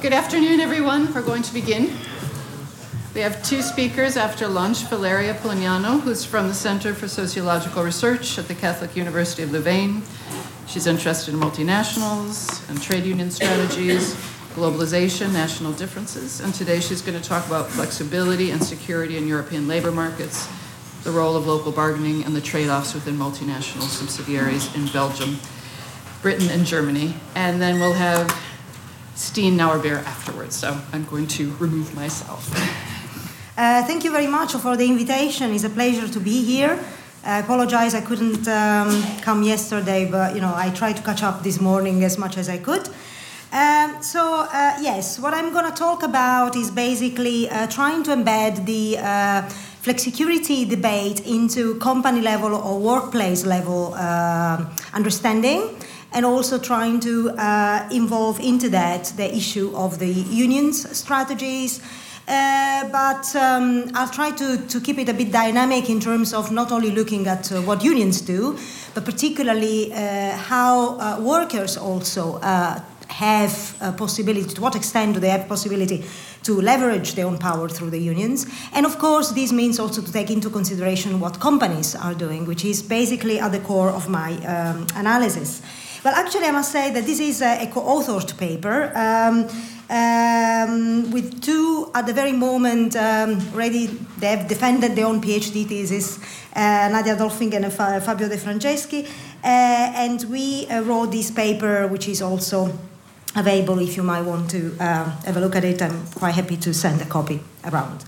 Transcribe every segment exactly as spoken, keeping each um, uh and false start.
Good afternoon, everyone. We're going to begin. We have two speakers after lunch, Valeria Polignano, who's from the Center for Sociological Research at the Catholic University of Louvain. She's interested in multinationals and trade union strategies, globalization, national differences, and today she's going to talk about flexibility and security in European labor markets, the role of local bargaining, and the trade-offs within multinational subsidiaries in Belgium, Britain, and Germany. And then we'll have Stine Nauerbeer afterwards, so I'm going to remove myself. Uh, thank you very much for the invitation. It's a pleasure to be here. I apologize I couldn't um, come yesterday, but you know I tried to catch up this morning as much as I could. Um, so uh, yes, what I'm going to talk about is basically uh, trying to embed the uh, flexicurity debate into company level or workplace level uh, understanding, and also trying to uh, involve into that the issue of the unions strategies. Uh, but um, I'll try to, to keep it a bit dynamic in terms of not only looking at uh, what unions do, but particularly uh, how uh, workers also uh, have a possibility, to what extent do they have possibility to leverage their own power through the unions. And of course, this means also to take into consideration what companies are doing, which is basically at the core of my um, analysis. Well, actually, I must say that this is a, a co-authored paper um, um, with two, at the very moment, um, ready, they have defended their own PhD thesis, uh, Nadia Dolfing and uh, Fabio De Franceschi, uh, and we uh, wrote this paper, which is also available if you might want to uh, have a look at it. I'm quite happy to send a copy around.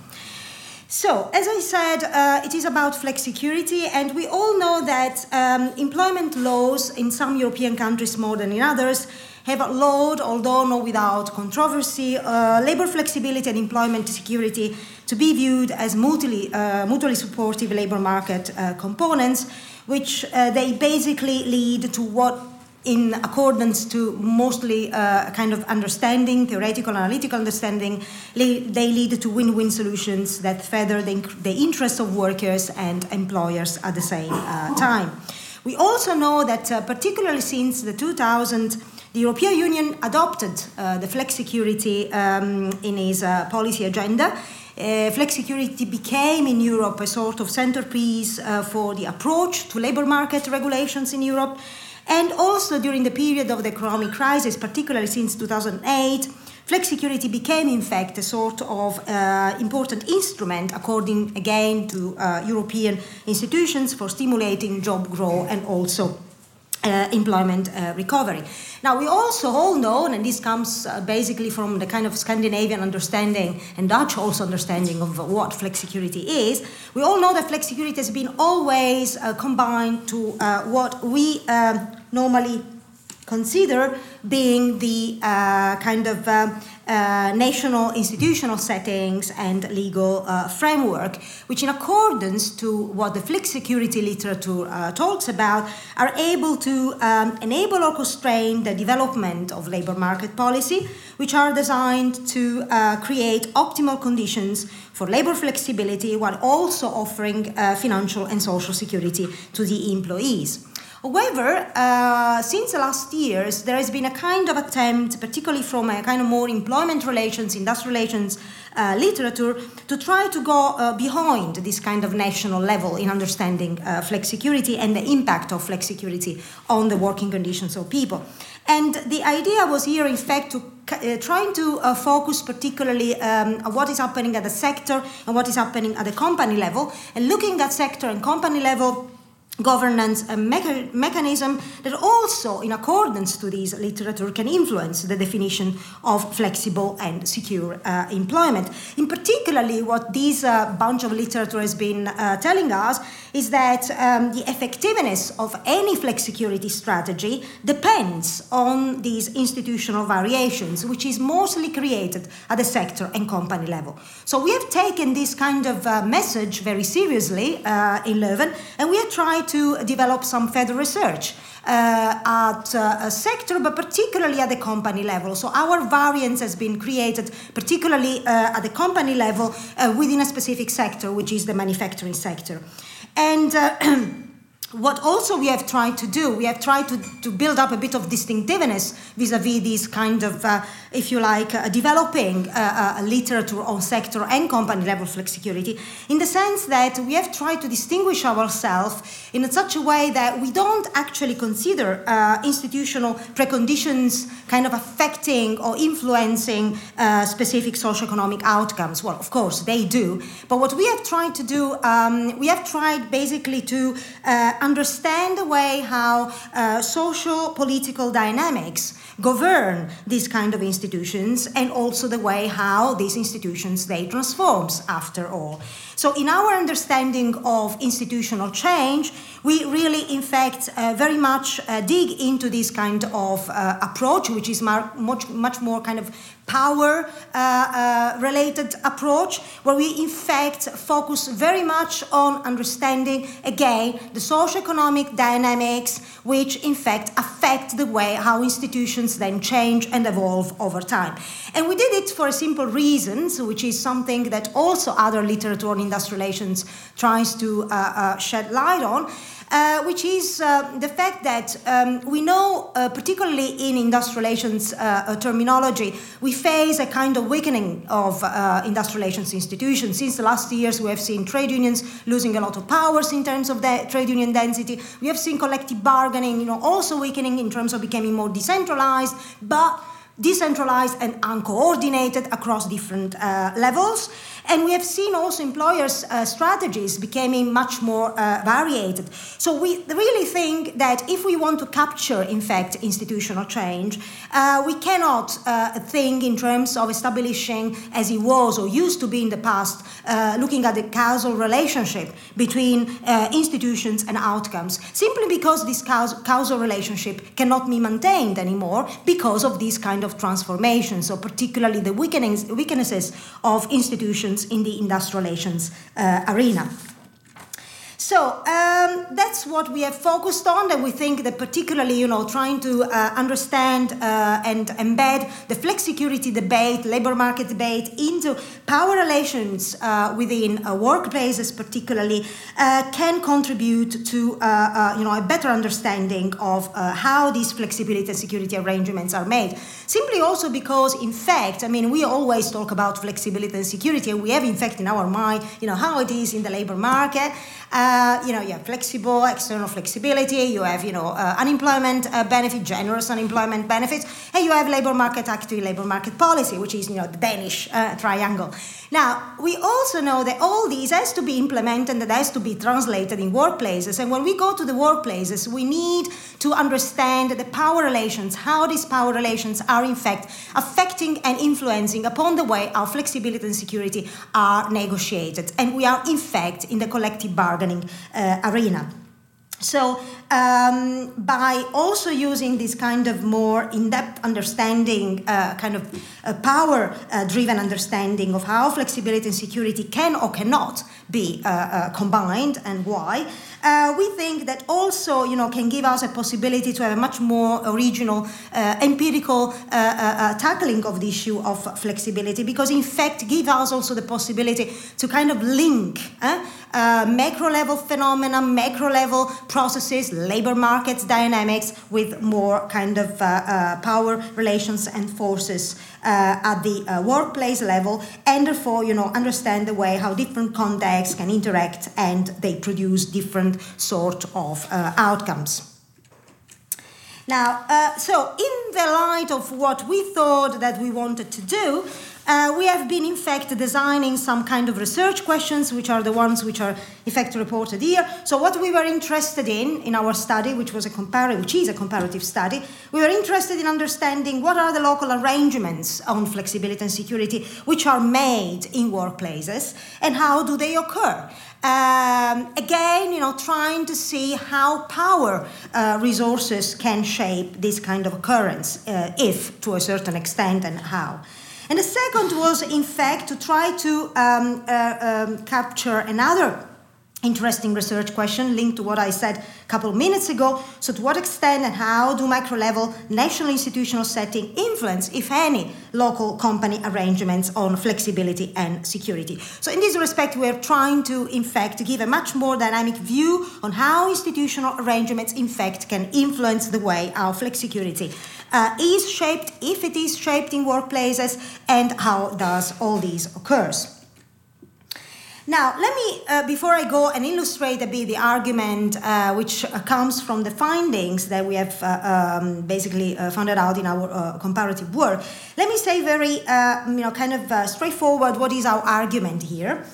So, as I said, uh, it is about flexicurity, and we all know that um, employment laws in some European countries more than in others have allowed, although not without controversy, uh, labor flexibility and employment security to be viewed as mutually, uh, mutually supportive labor market uh, components, which uh, they basically lead to what, in accordance to mostly uh, kind of understanding, theoretical, analytical understanding, they lead to win-win solutions that further the, the interests of workers and employers at the same uh, time. We also know that uh, particularly since the two thousand, the European Union adopted uh, the flexicurity um, in its uh, policy agenda. Uh, flexicurity became in Europe a sort of centerpiece uh, for the approach to labor market regulations in Europe. And also during the period of the economic crisis, particularly since two thousand eight, flexicurity became in fact a sort of uh, important instrument, according again to uh, European institutions, for stimulating job growth and also uh, employment uh, recovery. Now we also all know, and this comes uh, basically from the kind of Scandinavian understanding and Dutch also understanding of what flexicurity is, we all know that flexicurity has been always uh, combined to uh, what we uh, normally consider being the uh, kind of uh, uh, national institutional settings and legal uh, framework, which in accordance to what the flexicurity literature uh, talks about, are able to um, enable or constrain the development of labor market policy, which are designed to uh, create optimal conditions for labor flexibility while also offering uh, financial and social security to the employees. However, uh, since the last years, there has been a kind of attempt, particularly from a kind of more employment relations, industrial relations uh, literature, to try to go uh, behind this kind of national level in understanding uh, flexicurity and the impact of flexicurity on the working conditions of people. And the idea was here, in fact, to uh, trying to uh, focus particularly um, on what is happening at the sector and what is happening at the company level, and looking at sector and company level governance a mecha- mechanism that also, in accordance to this literature, can influence the definition of flexible and secure uh, employment. In particularly, what this uh, bunch of literature has been uh, telling us is that um, the effectiveness of any flexicurity strategy depends on these institutional variations, which is mostly created at the sector and company level. So we have taken this kind of uh, message very seriously uh, in Leuven, and we have tried to develop some further research uh, at uh, a sector, but particularly at the company level. So our variance has been created particularly uh, at the company level uh, within a specific sector, which is the manufacturing sector. And uh, What also we have tried to do, we have tried to, to build up a bit of distinctiveness vis-a-vis this kind of, uh, if you like, uh, developing uh, uh, literature on sector and company level flexicurity, in the sense that we have tried to distinguish ourselves in such a way that we don't actually consider uh, institutional preconditions kind of affecting or influencing uh, specific socioeconomic outcomes. Well, of course, they do. But what we have tried to do, um, we have tried basically to uh, understand the way how uh, social political dynamics govern these kind of institutions, and also the way how these institutions they transforms after all. So in our understanding of institutional change, we really in fact uh, very much uh, dig into this kind of uh, approach, which is mar- much, much more kind of power uh, uh, related approach, where we in fact focus very much on understanding again the socioeconomic dynamics which in fact affect the way how institutions then change and evolve over time. And we did it for a simple reason, so which is something that also other literature on industrial relations tries to uh, uh, shed light on, Uh, which is uh, the fact that um, we know, uh, particularly in industrial relations uh, uh, terminology, we face a kind of weakening of uh, industrial relations institutions. Since the last years, we have seen trade unions losing a lot of powers in terms of the trade union density. We have seen collective bargaining, you know, also weakening in terms of becoming more decentralized, but decentralized and uncoordinated across different uh, levels. And we have seen also employers' uh, strategies becoming much more uh, variated. So we really think that if we want to capture, in fact, institutional change, uh, we cannot uh, think in terms of establishing, as it was or used to be in the past, uh, looking at the causal relationship between uh, institutions and outcomes, simply because this caus- causal relationship cannot be maintained anymore because of these kind of transformations, so particularly the weakenings, weaknesses of institutions in the industrial relations uh, arena. So um, that's what we have focused on, and we think that particularly, you know, trying to uh, understand uh, and embed the flexicurity debate, labor market debate into power relations uh, within uh, workplaces particularly uh, can contribute to, uh, uh, you know, a better understanding of uh, how these flexibility and security arrangements are made. Simply also because, in fact, I mean, we always talk about flexibility and security, and we have, in fact, in our mind, you know, how it is in the labor market. Uh, you know, you have flexible, external flexibility, you have, you know, uh, unemployment uh, benefit, generous unemployment benefits, and you have labor market active labor market policy, which is, you know, the Danish uh, triangle. Now, we also know that all these has to be implemented and has to be translated in workplaces. And when we go to the workplaces, we need to understand the power relations, how these power relations are in fact affecting and influencing upon the way our flexibility and security are negotiated. And we are in fact in the collective bargaining uh, arena. So um, by also using this kind of more in-depth understanding, uh, kind of uh, power-driven uh, understanding of how flexibility and security can or cannot be uh, uh, combined and why, uh, we think that also, you know, can give us a possibility to have a much more original, uh, empirical uh, uh, uh, tackling of the issue of flexibility, because in fact give us also the possibility to kind of link eh, uh, macro-level phenomena, macro-level processes, labor markets dynamics with more kind of uh, uh, power relations and forces uh, at the uh, workplace level, and therefore, you know, understand the way how different contexts can interact and they produce different sort of uh, outcomes. Now, uh, so in the light of what we thought that we wanted to do, Uh, we have been, in fact, designing some kind of research questions, which are the ones which are, in fact, reported here. So what we were interested in, in our study, which was a comparative, which is a comparative study, we were interested in understanding what are the local arrangements on flexibility and security which are made in workplaces, and how do they occur. Um, again, you know, trying to see how power uh, resources can shape this kind of occurrence, uh, if, to a certain extent, and how. And the second was, in fact, to try to um, uh, um, capture another interesting research question linked to what I said a couple of minutes ago. So to what extent and how do micro-level national institutional setting influence, if any, local company arrangements on flexibility and security? So in this respect, we're trying to, in fact, give a much more dynamic view on how institutional arrangements, in fact, can influence the way our flexicurity uh, is shaped, if it is shaped in workplaces, and how does all this occurs. Now, let me, uh, before I go and illustrate a bit the argument uh, which uh, comes from the findings that we have uh, um, basically uh, found out in our uh, comparative work, let me say very, uh, you know, kind of uh, straightforward what is our argument here.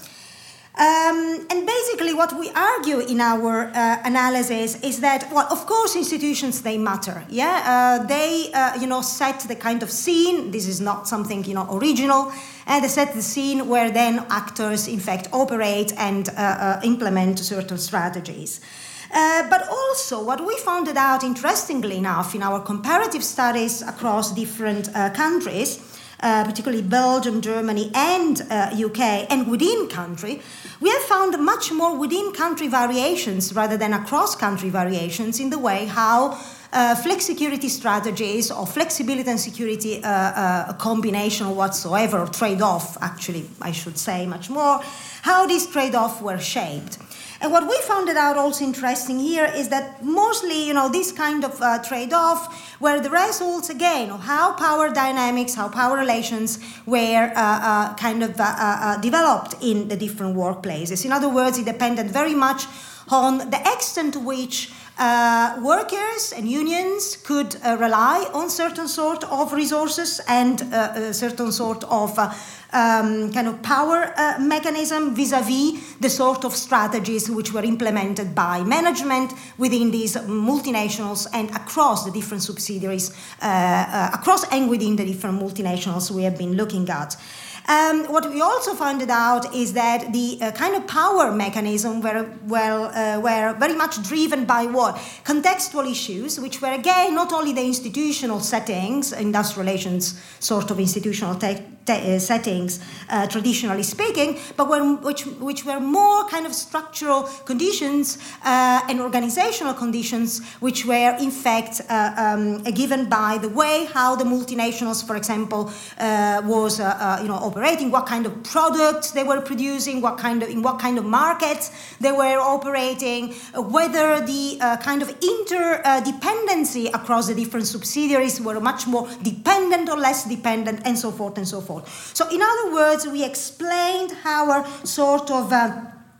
Um, and basically what we argue in our uh, analysis is that, well, of course institutions, they matter, yeah? Uh, they, uh, you know, set the kind of scene. This is not something, you know, original. And they set the scene where then actors, in fact, operate and uh, uh, implement certain strategies. Uh, but also what we found out, interestingly enough, in our comparative studies across different uh, countries, Uh, particularly Belgium, Germany, and uh, U K, and within country, we have found much more within country variations rather than across country variations in the way how uh, flexicurity strategies or flexibility and security uh, uh, a combination or whatsoever, or trade-off, actually, I should say much more, how these trade-offs were shaped. And what we found out also interesting here is that mostly, you know, this kind of uh, trade-off were the results, again, of how power dynamics, how power relations were uh, uh, kind of uh, uh, developed in the different workplaces. In other words, it depended very much on the extent to which uh, workers and unions could uh, rely on certain sort of resources and uh, a certain sort of uh, Um, kind of power uh, mechanism vis-a-vis the sort of strategies which were implemented by management within these multinationals and across the different subsidiaries, uh, uh, across and within the different multinationals we have been looking at. Um, what we also found out is that the uh, kind of power mechanism were, well, uh, were very much driven by what? Contextual issues, which were, again, not only the institutional settings, industrial relations sort of institutional te- te- uh, settings, uh, traditionally speaking, but were, which, which were more kind of structural conditions uh, and organizational conditions, which were, in fact, uh, um, given by the way how the multinationals, for example, uh, was, uh, uh, you know, operating, what kind of products they were producing, what kind of, in what kind of markets they were operating, uh, whether the uh, kind of interdependency uh, across the different subsidiaries were much more dependent or less dependent, and so forth and so forth. So in other words, we explained our sort of uh,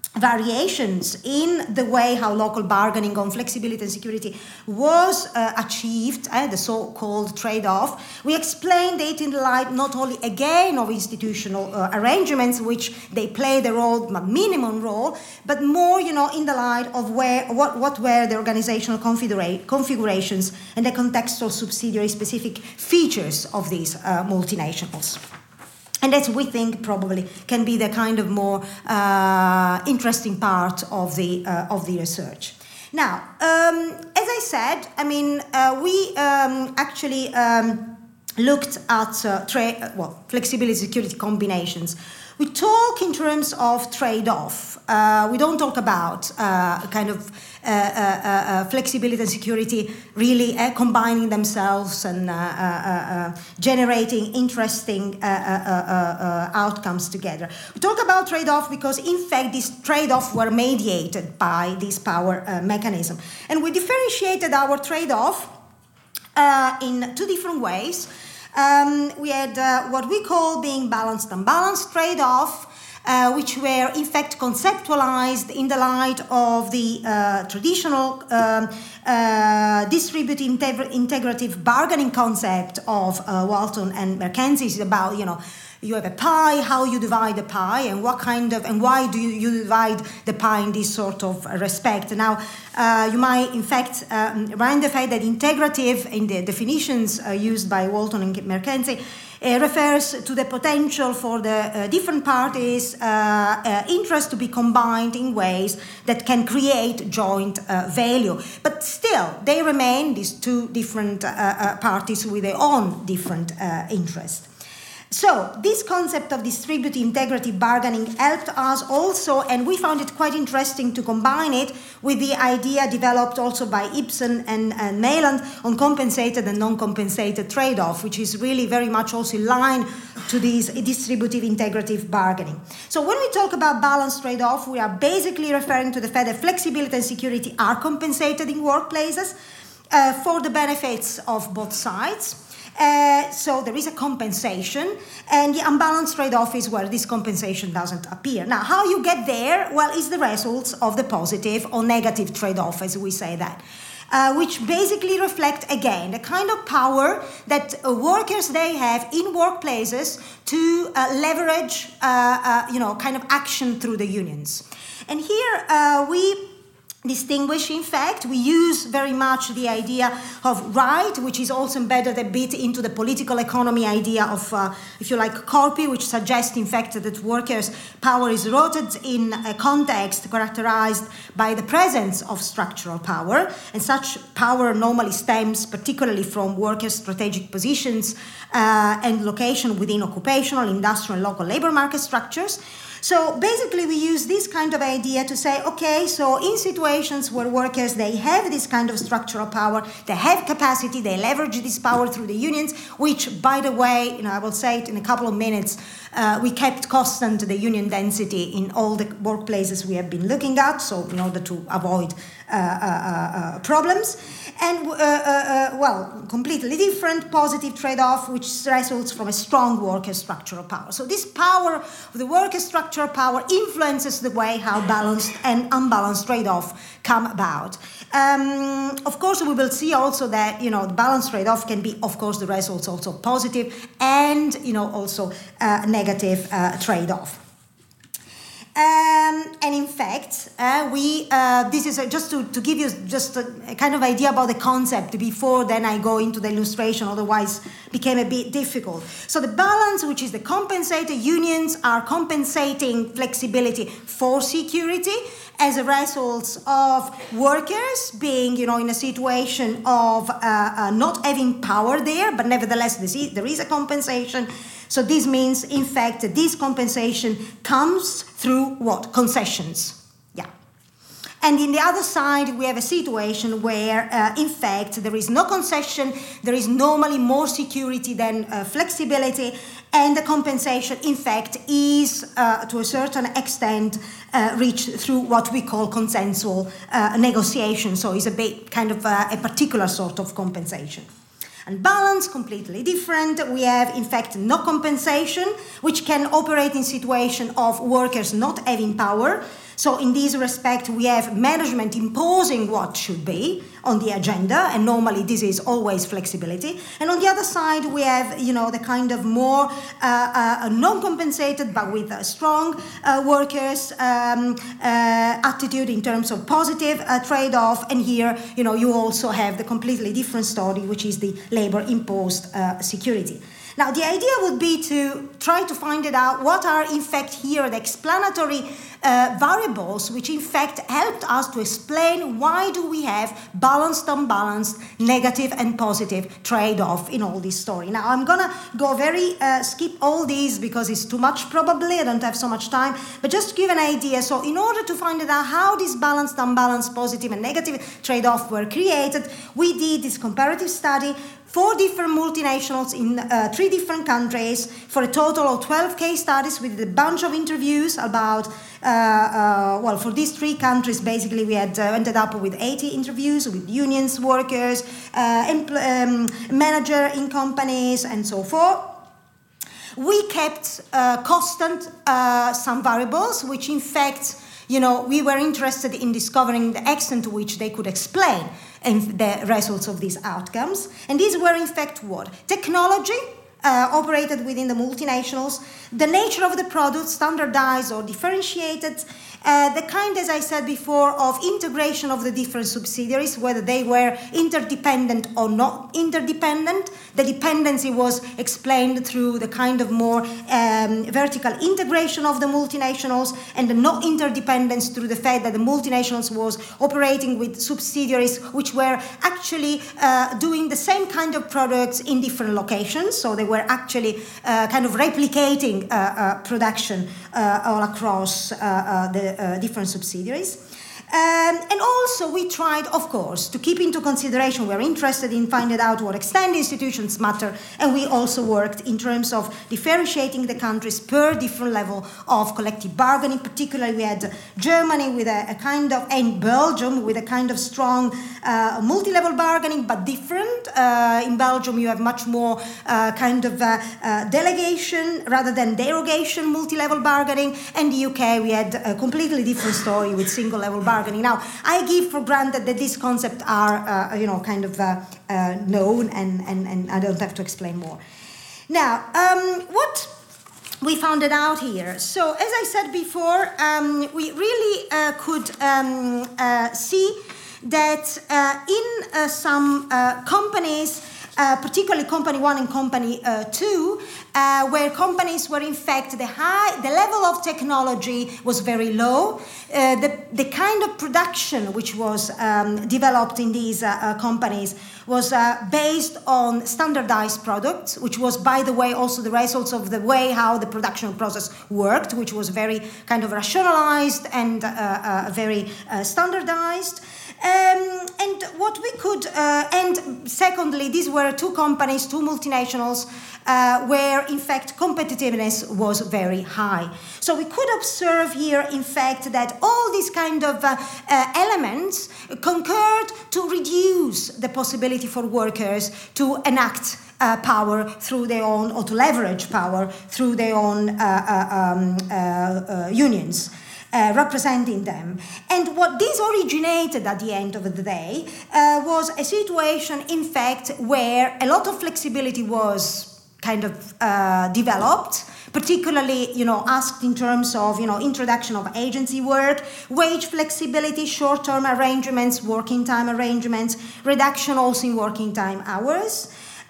variations in the way how local bargaining on flexibility and security was uh, achieved, uh, the so-called trade-off. We explained it in the light not only again of institutional uh, arrangements, which they play the role, minimum role, but more, you know, in the light of where what, what were the organizational configura- configurations and the contextual subsidiary specific features of these uh, multinationals. And that, we think, probably can be the kind of more uh, interesting part of the uh, of the research. Now, um, as I said, I mean, uh, we um, actually um, looked at uh, tra- well, flexibility security combinations. We talk in terms of trade-off. Uh, we don't talk about uh, kind of uh, uh, uh, flexibility and security really uh, combining themselves and uh, uh, uh, generating interesting uh, uh, uh, uh, outcomes together. We talk about trade-off because, in fact, these trade-offs were mediated by this power uh, mechanism. And we differentiated our trade-off uh, in two different ways. Um, we had uh, what we call being balanced and unbalanced trade-off, uh, which were in fact conceptualized in the light of the uh, traditional um, uh, distributive integ- integrative bargaining concept of uh, Walton and Mercalli. It's about, you know, you have a pie, how you divide the pie, and what kind of, and why do you, you divide the pie in this sort of respect. Now, uh, you might, in fact, um, remind the fact that integrative, in the definitions uh, used by Walton and Mercalli, uh, refers to the potential for the uh, different parties' uh, uh, interests to be combined in ways that can create joint uh, value. But still, they remain these two different uh, uh, parties with their own different uh, interests. So this concept of distributive integrative bargaining helped us also, and we found it quite interesting to combine it with the idea developed also by Ibsen and, and Mayland on compensated and non-compensated trade-off, which is really very much also in line to this distributive integrative bargaining. So when we talk about balanced trade-off, we are basically referring to the fact that flexibility and security are compensated in workplaces uh, for the benefits of both sides. Uh, so there is a compensation, and the unbalanced trade-off is where this compensation doesn't appear. Now, how you get there? Well, it's the results of the positive or negative trade-off, as we say that, uh, which basically reflect, again, the kind of power that uh, workers, they have in workplaces to uh, leverage, uh, uh, you know, kind of action through the unions. And here uh, we distinguish, in fact, we use very much the idea of right, which is also embedded a bit into the political economy idea of, uh, if you like, Corpi, which suggests, in fact, that workers' power is rooted in a context characterized by the presence of structural power, and such power normally stems particularly from workers' strategic positions uh, and location within occupational, industrial, and local labor market structures. So basically we use this kind of idea to say, okay, so in situations where workers, they have this kind of structural power, they have capacity, they leverage this power through the unions, which, by the way, you know, I will say it in a couple of minutes, uh, we kept constant the union density in all the workplaces we have been looking at, so in order to avoid uh, uh, uh, problems. And, uh, uh, uh, well, completely different positive trade-off, which results from a strong worker structural power. So this power of the worker structural power influences the way how balanced and unbalanced trade-off come about. Um, of course, we will see also that, you know, the balanced trade-off can be, of course, the results also positive and, you know, also uh, negative uh, trade-off. Um, and in fact, uh, we uh, this is a, just to, to give you just a, a kind of idea about the concept before then I go into the illustration, otherwise became a bit difficult. So the balance, which is the compensated, unions are compensating flexibility for security as a result of workers being, you know, in a situation of uh, uh, not having power there, but nevertheless there is a compensation. So this means, in fact, that this compensation comes through what? Concessions. Yeah. And in the other side, we have a situation where, uh, in fact, there is no concession, there is normally more security than uh, flexibility, and the compensation, in fact, is, uh, to a certain extent, uh, reached through what we call consensual uh, negotiation. So it's a bit kind of uh, a particular sort of compensation. And balance, completely different. We have, in fact, no compensation, which can operate in situation of workers not having power. So in this respect, we have management imposing what should be on the agenda, and normally this is always flexibility. And on the other side, we have, you know, the kind of more uh, uh, non-compensated, but with uh, strong uh, workers um, uh, attitude in terms of positive uh, trade-off. And here, you know, you also have the completely different story, which is the labor-imposed uh, security. Now, the idea would be to try to find it out what are, in fact, here the explanatory uh, variables which, in fact, helped us to explain why do we have balanced, unbalanced, negative and positive trade-off in all this story. Now, I'm going to go very, uh, skip all these because it's too much probably, I don't have so much time, but just to give an idea. So in order to find out how these balanced, unbalanced, positive and negative trade-off were created, we did this comparative study. Four different multinationals in uh, three different countries for a total of twelve case studies with a bunch of interviews about, uh, uh, well, for these three countries, basically we had uh, ended up with eighty interviews with unions, workers, uh, um, manager in companies, and so forth. We kept uh, constant uh, some variables, which in fact, you know, we were interested in discovering the extent to which they could explain and the results of these outcomes. And these were, in fact, what? Technology uh, operated within the multinationals, the nature of the product, standardized or differentiated, uh, the kind, as I said before, of integration of the different subsidiaries, whether they were interdependent or not interdependent. The dependency was explained through the kind of more um, vertical integration of the multinationals, and the not interdependence through the fact that the multinationals was operating with subsidiaries which were actually uh, doing the same kind of products in different locations. So they were actually uh, kind of replicating uh, uh, production uh, all across uh, uh, the uh, different subsidiaries. Um, and also we tried, of course, to keep into consideration, we're interested in finding out what extent institutions matter, and we also worked in terms of differentiating the countries per different level of collective bargaining. Particularly we had Germany with a, a kind of, and Belgium with a kind of strong uh, multi-level bargaining, but different. Uh, in Belgium you have much more uh, kind of uh, uh, delegation rather than derogation multi-level bargaining, and the U K we had a completely different story with single-level bargaining. Now, I give for granted that these concepts are, uh, you know, kind of uh, uh, known, and, and, and I don't have to explain more. Now, um, what we found it out here. So, as I said before, um, we really uh, could um, uh, see that uh, in uh, some uh, companies, Uh, particularly company one and company uh, two, uh, where companies were in fact the high, the level of technology was very low. Uh, the, the kind of production which was um, developed in these uh, uh, companies was uh, based on standardized products, which was, by the way, also the results of the way how the production process worked, which was very kind of rationalized and uh, uh, very uh, standardized. Um, and what we could, uh, and secondly, these were two companies, two multinationals, uh, where in fact competitiveness was very high. So we could observe here, in fact, that all these kind of uh, uh, elements concurred to reduce the possibility for workers to enact Uh, power through their own, or to leverage power through their own uh, uh, um, uh, uh, unions. Uh, representing them. And what this originated at the end of the day uh, was a situation, in fact, where a lot of flexibility was kind of uh, developed, particularly, you know, asked in terms of, you know, introduction of agency work, wage flexibility, short-term arrangements, working time arrangements, reduction also in working time hours.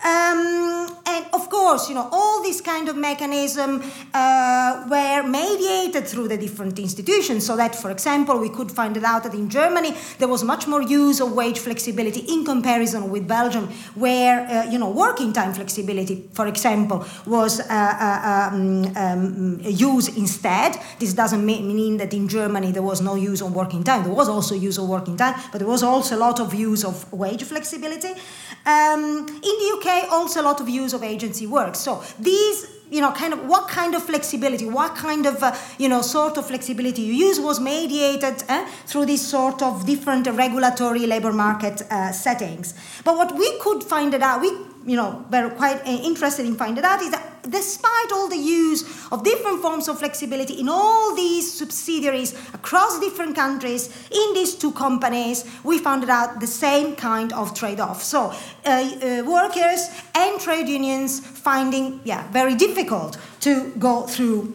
Um, and of course, you know, all these kind of mechanisms uh, were mediated through the different institutions, so that, for example, we could find it out that in Germany there was much more use of wage flexibility in comparison with Belgium, where, uh, you know, working time flexibility, for example, was uh, uh, um, um, used instead. This doesn't mean that in Germany there was no use of working time. There was also use of working time, but there was also a lot of use of wage flexibility. Um, in the U K, also a lot of use of agency work. So these, you know, kind of what kind of flexibility, what kind of, uh, you know, sort of flexibility you use was mediated eh, through this sort of different regulatory labor market uh, settings. But what we could find it out, we, you know, were quite uh, interested in finding out is that despite all the use of different forms of flexibility in all these subsidiaries across different countries, in these two companies, we found out the same kind of trade-off. So uh, uh, workers and trade unions finding, yeah, very difficult to go through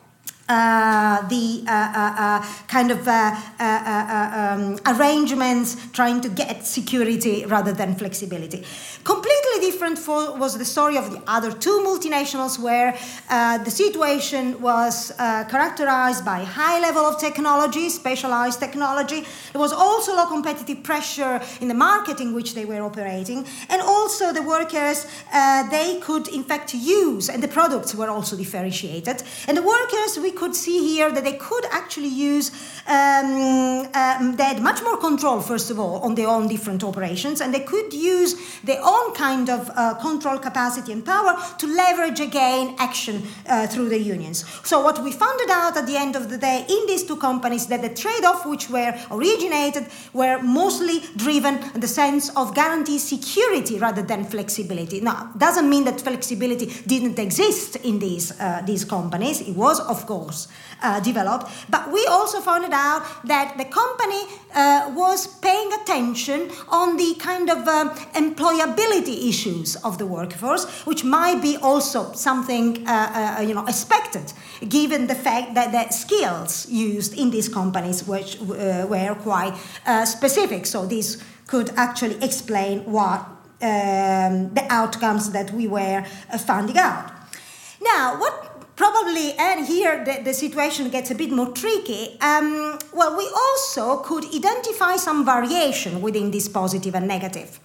Uh, the uh, uh, uh, kind of uh, uh, uh, um, arrangements trying to get security rather than flexibility. Completely different for, was the story of the other two multinationals, where uh, the situation was uh, characterized by high level of technology, specialized technology. There was also low competitive pressure in the market in which they were operating, and also the workers, uh, they could in fact use, and the products were also differentiated, and the workers, we could see here that they could actually use, um, um, they had much more control, first of all, on their own different operations, and they could use their own kind of uh, control capacity and power to leverage again action uh, through the unions. So what we found out at the end of the day in these two companies, that the trade-off which were originated were mostly driven in the sense of guarantee security rather than flexibility. Now, doesn't mean that flexibility didn't exist in these, uh, these companies. It was, of course, Uh, developed, but we also found it out that the company uh, was paying attention on the kind of um, employability issues of the workforce, which might be also something uh, uh, you know, expected, given the fact that the skills used in these companies which, uh, were quite uh, specific. So this could actually explain what um, the outcomes that we were uh, finding out. Now, what probably, and here the, the situation gets a bit more tricky, um, well, we also could identify some variation within this positive and negative.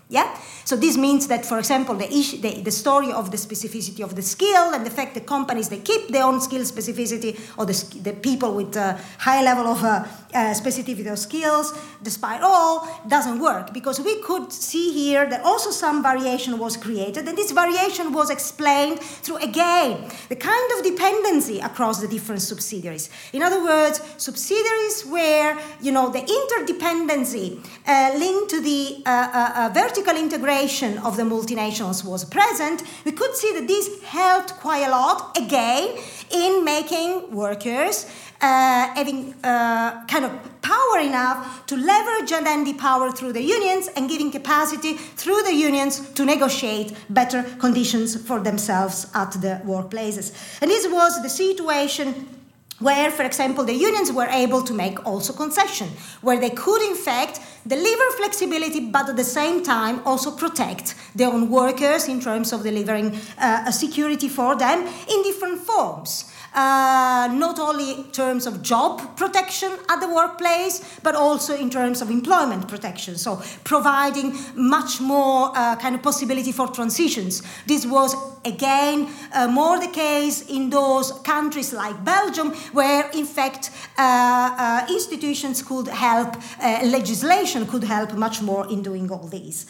Yeah? So this means that, for example, the, issue, the, the story of the specificity of the skill and the fact that companies, they keep their own skill specificity, or the, the people with a high level of uh, uh, specificity of skills, despite all, doesn't work. Because we could see here that also some variation was created, and this variation was explained through, again, the kind of dependency across the different subsidiaries. In other words, subsidiaries where, you know, the interdependency uh, linked to the uh, uh, uh, vertical integration of the multinationals was present, we could see that this helped quite a lot, again, in making workers uh, having uh, kind of power enough to leverage and then the power through the unions, and giving capacity through the unions to negotiate better conditions for themselves at the workplaces. And this was the situation where, for example, the unions were able to make also concession, where they could, in fact, deliver flexibility, but at the same time also protect their own workers in terms of delivering uh, a security for them in different forms. Uh, not only in terms of job protection at the workplace, but also in terms of employment protection. So providing much more uh, kind of possibility for transitions. This was, again, uh, more the case in those countries like Belgium, where, in fact, uh, uh, institutions could help, uh, legislation could help much more in doing all these.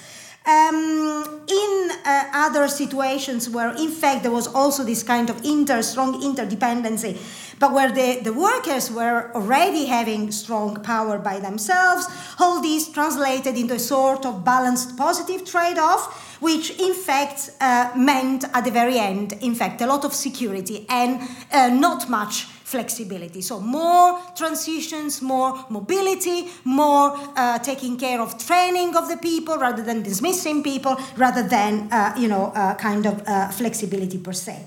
Um, in uh, other situations where, in fact, there was also this kind of inter, strong interdependency, but where the, the workers were already having strong power by themselves, all these translated into a sort of balanced positive trade-off, which, in fact, uh, meant at the very end, in fact, a lot of security and uh, not much flexibility. So more transitions, more mobility, more uh, taking care of training of the people rather than dismissing people, rather than, uh, you know, uh, kind of uh, flexibility per se.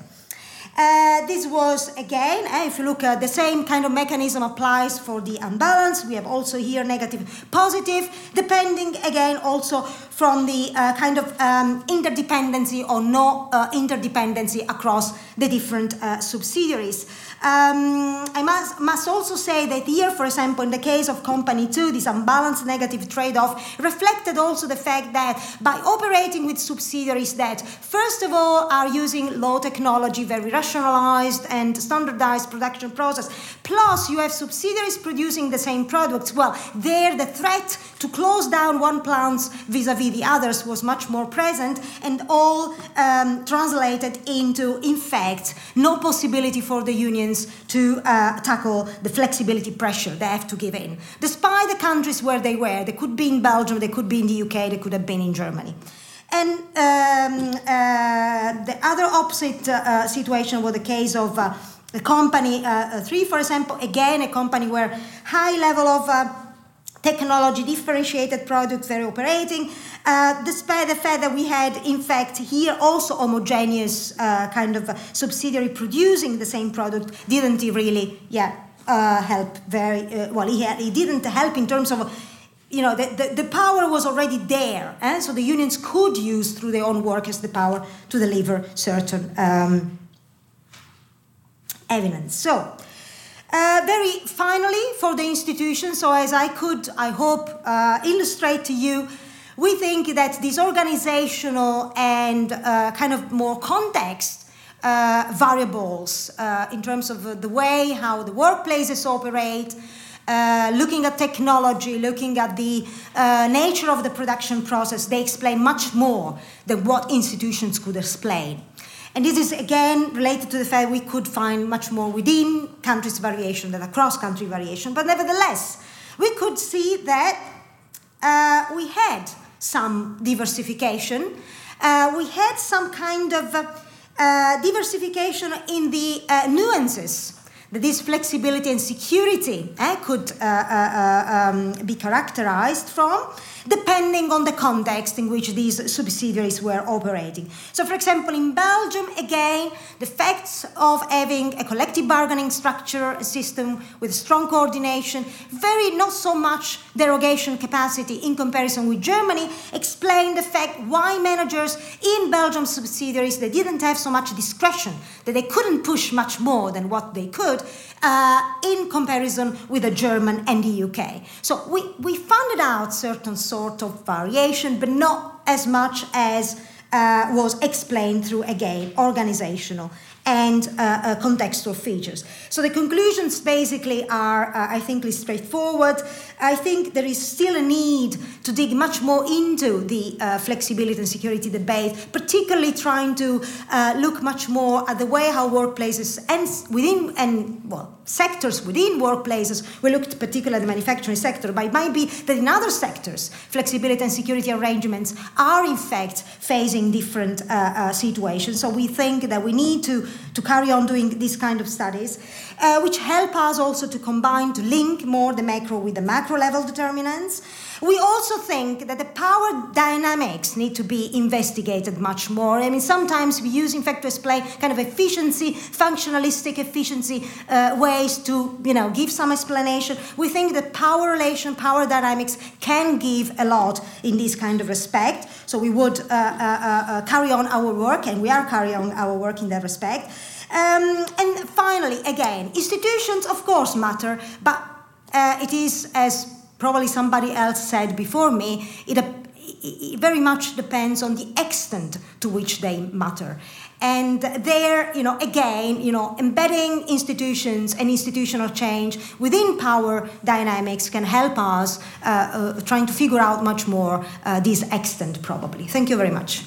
Uh, this was, again, uh, if you look at the same kind of mechanism applies for the unbalance. We have also here negative, positive, depending, again, also from the uh, kind of um, interdependency or no uh, interdependency across the different uh, subsidiaries. Um, I must, must also say that here, for example, in the case of Company two, this unbalanced negative trade-off reflected also the fact that by operating with subsidiaries that, first of all, are using low technology, very rationalized and standardized production process, plus you have subsidiaries producing the same products, well, there the threat to close down one plant vis-a-vis the others was much more present, and all um, translated into, in fact, no possibility for the unions to uh, tackle the flexibility pressure they have to give in. Despite the countries where they were, they could be in Belgium, they could be in the U K, they could have been in Germany. And um, uh, the other opposite uh, situation was the case of uh, the company uh, three, for example, again, a company where high level of uh, technology, differentiated products were operating, uh, despite the fact that we had, in fact, here also homogeneous uh, kind of subsidiary producing the same product, didn't really, yeah, uh, help very, uh, well, he, had, he didn't help in terms of, you know, the, the, the power was already there, eh? So the unions could use through their own workers the power to deliver certain um, evidence. So, Uh, very finally, for the institutions, so as I could, I hope, uh, illustrate to you, we think that these organizational and uh, kind of more context uh, variables uh, in terms of uh, the way how the workplaces operate, uh, looking at technology, looking at the uh, nature of the production process, they explain much more than what institutions could explain. And this is, again, related to the fact we could find much more within countries' variation than across country variation. But nevertheless, we could see that uh, we had some diversification. Uh, we had some kind of uh, uh, diversification in the uh, nuances that this flexibility and security eh, could uh, uh, um, be characterized from, depending on the context in which these subsidiaries were operating. So, for example, in Belgium, again, the facts of having a collective bargaining structure, a system with strong coordination, very not so much derogation capacity in comparison with Germany, explain the fact why managers in Belgium subsidiaries, they didn't have so much discretion, that they couldn't push much more than what they could, Uh, in comparison with the German and the U K. So we, we found out certain sort of variation, but not as much as uh, was explained through, again, organizational and uh, uh, contextual features. So the conclusions basically are, uh, I think, straightforward. I think there is still a need to dig much more into the uh, flexibility and security debate, particularly trying to uh, look much more at the way how workplaces and within and well sectors within workplaces. We looked particularly at the manufacturing sector, but it might be that in other sectors, flexibility and security arrangements are in fact facing different uh, uh, situations. So we think that we need to, to carry on doing these kind of studies, uh, which help us also to combine, to link more the macro with the macro level determinants. We also think that the power dynamics need to be investigated much more. I mean, sometimes we use, in fact, to explain kind of efficiency, functionalistic efficiency uh, ways to, you know, give some explanation. We think that power relation, power dynamics can give a lot in this kind of respect. So we would uh, uh, uh, carry on our work, and we are carrying on our work in that respect. Um, and finally, again, institutions, of course, matter, but uh, it is, as probably somebody else said before me, it, it very much depends on the extent to which they matter. And there, you know, again, you know, embedding institutions and institutional change within power dynamics can help us uh, uh, trying to figure out much more uh, this extent, probably. Thank you very much.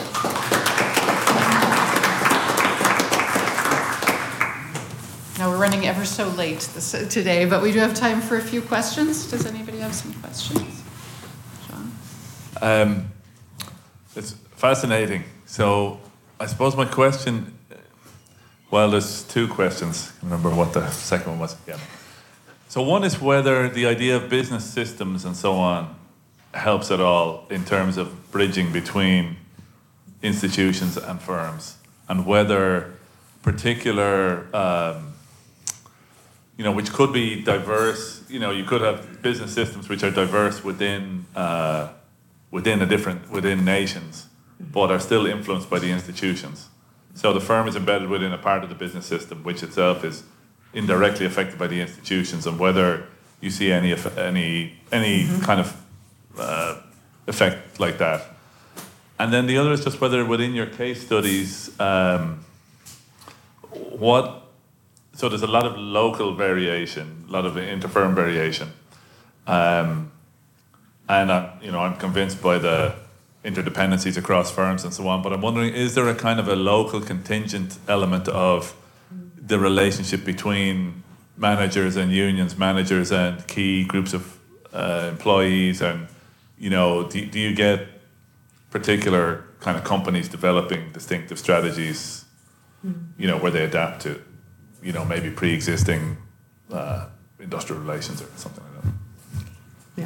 Now, we're running ever so late this, today, but we do have time for a few questions. Does anybody have some questions? John? Um, it's fascinating. So I suppose my question, well, there's two questions. I remember what the second one was again. So one is whether the idea of business systems and so on helps at all in terms of bridging between institutions and firms, and whether particular um, you know, which could be diverse. You know, you could have business systems which are diverse within uh, within a different within nations, but are still influenced by the institutions. So the firm is embedded within a part of the business system, which itself is indirectly affected by the institutions, and whether you see any any any mm-hmm. kind of uh, effect like that. And then the other is just whether within your case studies, um, what. So there's a lot of local variation, a lot of inter-firm variation, um, and I'm, you know, I'm convinced by the interdependencies across firms and so on. But I'm wondering, is there a kind of a local contingent element of the relationship between managers and unions, managers and key groups of uh, employees, and you know, do, do you get particular kind of companies developing distinctive strategies, you know, where they adapt to, you know, maybe pre-existing uh, industrial relations or something like that? Yeah.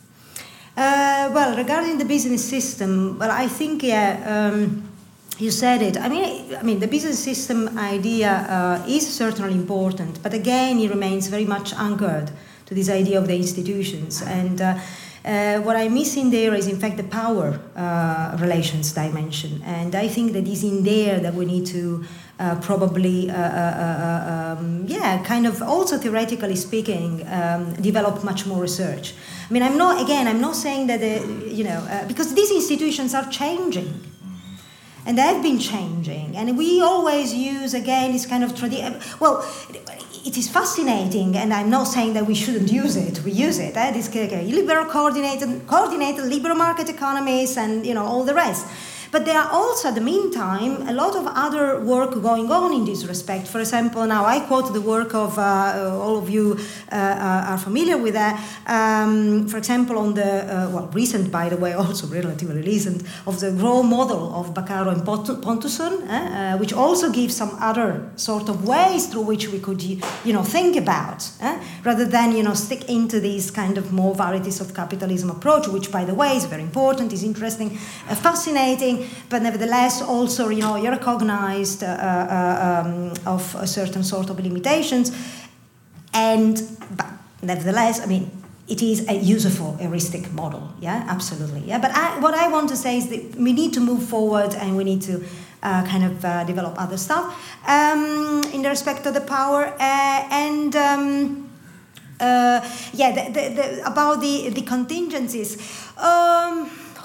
Uh, well, regarding the business system, well, I think, yeah, um, you said it. I mean, I mean, the business system idea uh, is certainly important, but again, it remains very much anchored to this idea of the institutions. And uh, uh, what I'm missing there is, in fact, the power uh, relations dimension. And I think that is in there that we need to Uh, probably, uh, uh, uh, um, yeah, kind of also theoretically speaking, um, develop much more research. I mean, I'm not, again, I'm not saying that, the, you know, uh, because these institutions are changing. And they've been changing. And we always use, again, this kind of tradition. Well, it is fascinating, and I'm not saying that we shouldn't use it. We use it. Eh? This okay, liberal coordinated, coordinated liberal market economies and, you know, all the rest. But there are also, at the meantime, a lot of other work going on in this respect. For example, now I quote the work of, uh, all of you uh, are familiar with that, um, for example, on the, uh, well, recent, by the way, also relatively recent, of the role model of Baccaro and Pontusson, eh, uh, which also gives some other sort of ways through which we could, you know, think about, eh, rather than, you know, stick into these kind of more varieties of capitalism approach, which, by the way, is very important, is interesting, uh, fascinating, but nevertheless also, you know, you're recognized uh, uh, um, of a certain sort of limitations, and but nevertheless, I mean, it is a useful heuristic model, yeah, absolutely, yeah. But I, what I want to say is that we need to move forward, and we need to uh, kind of uh, develop other stuff um, in the respect of the power uh, and. Um, Uh, yeah, the, the, the, about the, the contingencies. Um,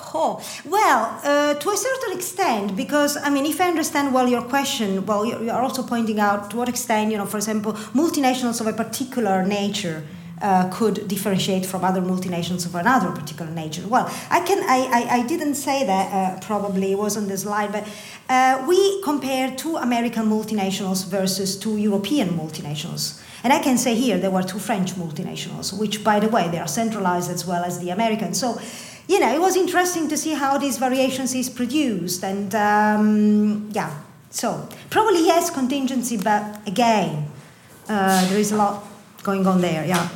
Oh, well, uh, to a certain extent, because, I mean, if I understand well your question, well, you're, you're also pointing out to what extent, you know, for example, multinationals of a particular nature uh, could differentiate from other multinationals of another particular nature. Well, I can, I, I, I didn't say that, uh, probably, it was on the slide, but uh, we compare two American multinationals versus two European multinationals. And I can say here there were two French multinationals, which, by the way, they are centralized as well as the American. So, you know, it was interesting to see how these variations is produced. And, um, yeah, so probably yes, contingency, but again, uh, there is a lot going on there, yeah.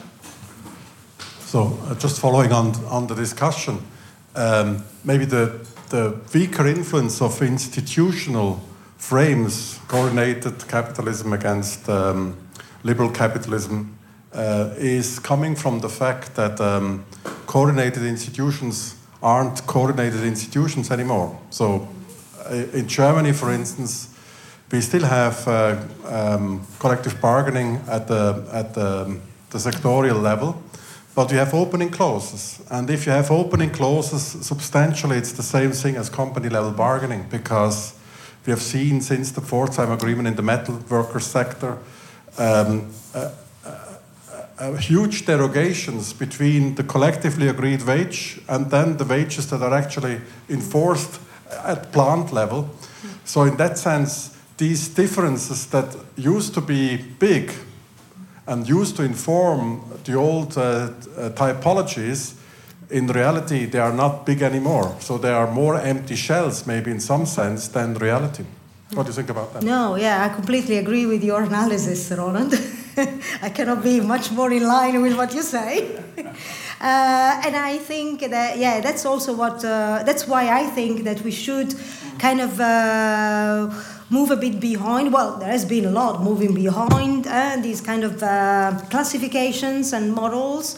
So, uh, just following on, on the discussion, um, maybe the, the weaker influence of institutional frames, coordinated capitalism against um, liberal capitalism, uh, is coming from the fact that um, coordinated institutions aren't coordinated institutions anymore. So uh, in Germany, for instance, we still have uh, um, collective bargaining at the, at the, the sectorial level, but we have opening clauses. And if you have opening clauses, substantially it's the same thing as company level bargaining, because we have seen since the Pforzheim Agreement in the metal workers sector, Um, uh, uh, uh, huge derogations between the collectively agreed wage and then the wages that are actually enforced at plant level. So in that sense, these differences that used to be big and used to inform the old uh, uh, typologies, in reality they are not big anymore. So they are more empty shells, maybe in some sense, than reality. What do you think about that? No, yeah, I completely agree with your analysis, Roland. I cannot be much more in line with what you say. uh, and I think that, yeah, that's also what, uh, that's why I think that we should kind of uh, move a bit behind. Well, there has been a lot moving behind uh, these kind of uh, classifications and models.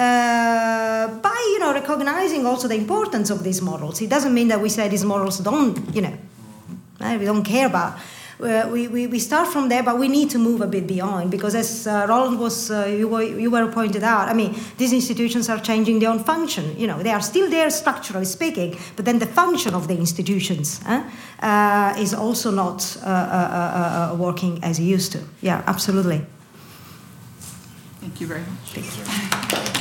Uh, by, you know, recognizing also the importance of these models. It doesn't mean that we say these models don't, you know, we don't care about. Uh, we, we, we start from there, but we need to move a bit beyond, because as uh, Roland was, uh, you, were, you were pointed out, I mean, these institutions are changing their own function. You know, they are still there structurally speaking, but then the function of the institutions eh, uh, is also not uh, uh, uh, working as it used to. Yeah, absolutely. Thank you very much. Thank you.